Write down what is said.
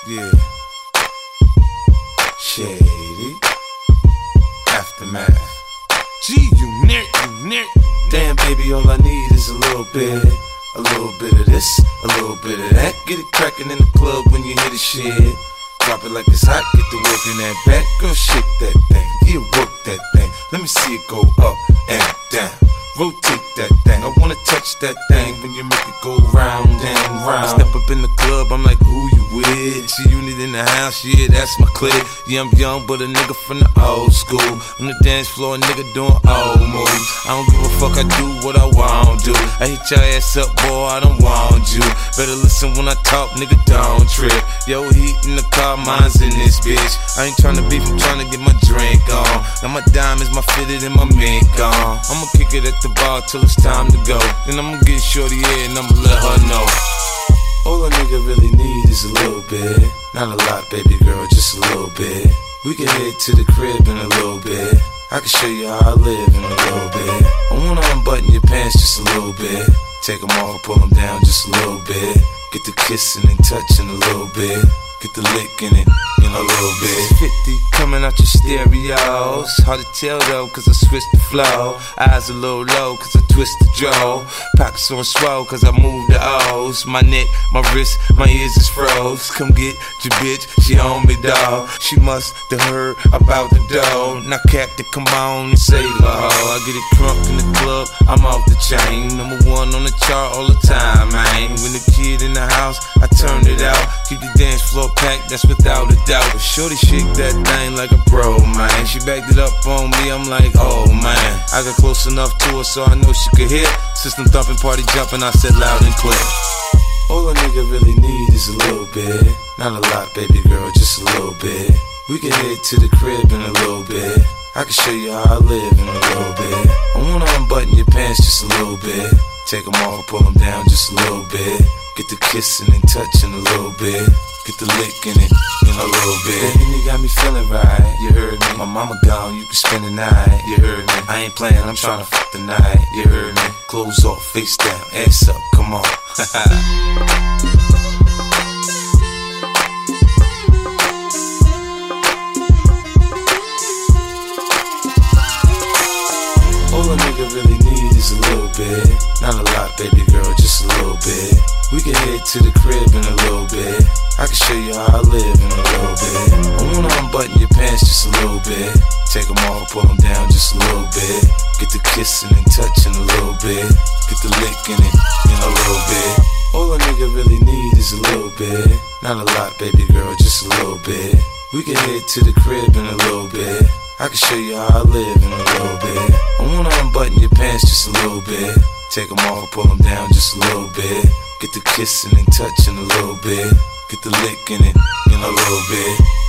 Yeah. Shady. Aftermath. G-Unit. Damn, baby, all I need is a little bit. A little bit of this, a little bit of that. Get it crackin' in the club when you hear the shit. Drop it like it's hot, get the work in that back. Girl, shake that thing, yeah, work that thing. Let me see it go up and down. Rotate that thing, I wanna touch that thing when you make it go round and round. I step up in the club, I'm like, who you with? G-Unit in the house, yeah, that's my clique. Yeah, I'm young, but a nigga from the old school. On the dance floor, a nigga doing old moves. I don't give a fuck, I do what I want to. I hit your ass up, boy, I don't want you. Better listen when I talk, nigga, don't trip. Yo, heat in the car, mine's in this bitch. I ain't tryna beef, I'm tryna get my drink on. Now my diamonds, my fitted, and my mink on. I'ma kick it at the bar till it's time to go. Then I'ma get shorty here and I'ma let her know. All a nigga really need is a little bit. Not a lot, baby girl, just a little bit. We can head to the crib in a little bit. I can show you how I live in a little bit. I wanna unbutton your pants just a little bit. Take them off, pull them down just a little bit. Get the kissing and touching a little bit. Get the licking it in a little bit. 50 coming out your stereos. Hard to tell though, cause I switched the flow. Eyes a little low, cause I twist the jaw. Pockets on swole, cause I move the O's. My neck, my wrist, my ears is froze. Come get your bitch, she on me, dawg. She must have heard about the dough. Now Captain, come on and save her hoe. I get it crunk in the club, I'm off the chain. Number one on the chart all the time, man. When the kid in the house, I turn it out. Keep the dance floor packed, that's without a doubt. But shorty shake that thing like a pro, man. She backed it up on me, I'm like, oh man. I got close enough to her so I know she could hear. System thumping, party jumping, I said loud and clear. All a nigga really need is a little bit. Not a lot, baby girl, just a little bit. We can head to the crib in a little bit. I can show you how I live in a little bit. I wanna unbutton your pants just a little bit. Take them off, pull them down just a little bit. Get the kissing and touching a little bit. Get the licking it in a little bit. Baby, you got me feeling right, you heard me. My mama gone, you can spend the night, you heard me. I ain't playing, I'm trying to fuck the night, you heard me. Clothes off, face down, ass up, come on. All a nigga really need is a little bit. Not a lot, baby girl, just a little bit. We can head to the crib in a little bit. I can show you how I live in a little bit. I wanna unbutton your pants just a little bit. Take them off, pull them down just a little bit. Get the kissing and touching a little bit. Get the licking it in a little bit. All a nigga really need is a little bit. Not a lot, baby girl, just a little bit. We can head to the crib in a little bit. I can show you how I live in a little bit. I wanna unbutton your pants just a little bit. Take them off, pull them down just a little bit. Get the kissing and touching a little bit. Get the licking it in a little bit.